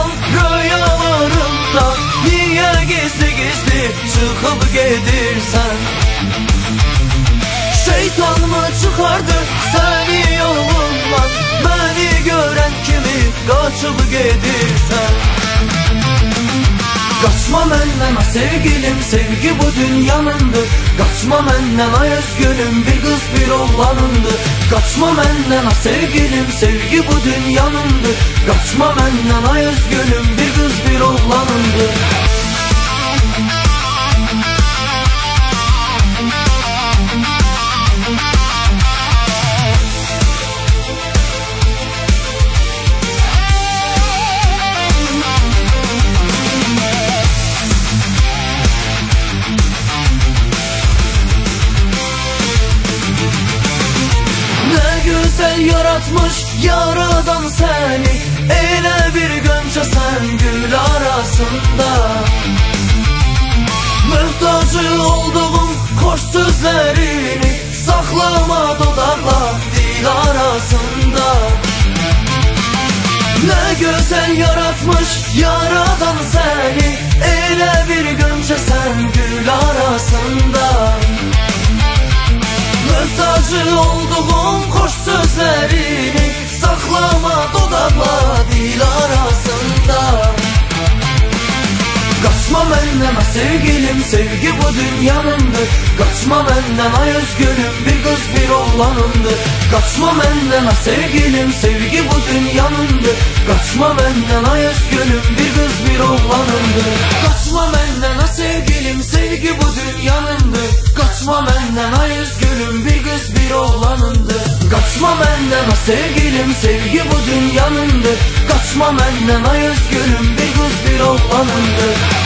Sevdam rüyalarımda, niye gizli gizli çıkıp gedirsen? Şeytan mı çıkardı seni yolundan, beni gören kimi kaçıp gedirsen? Kaçma menden sevgilim, sevgi bu dünyanındır. Kaçma menden ay özgürüm, bir kız bir oğlanındır. Kaçma menden sevgilim, sevgi bu dünyanındır. Kaçma menden ay özgürüm, bir kız bir oğlanındır. Güzel yaratmış yaradan seni, elə bir gönce sen gül arasında. Mühtacı olduğum hoş sözlerini saklama dodakla dil arasında. Ne güzel yaratmış yaradan seni, elə bir gönce sen gül arasında. Mühtacı olduğum hoş sözlerini saklama dodakla dil arasında. Kaçma menden sevgilim, sevgi bu dünyanındır. Kaçma menden ay özgürüm, bir kız bir oğlanındır. Kaçma menden sevgilim, sevgi bu dünyanındır. Kaçma menden ay özgürüm, bir kız bir oğlanındır. Kaçma menden sevgilim, sevgi bu dünyanındır. Kaçma menden ay özgürüm, bir kız bir oğlanındır. Kaçma menden sevgilim, sevgi bu dünyanındır. Kaçma menden ay özgürüm, bir kız bir oğlanındır.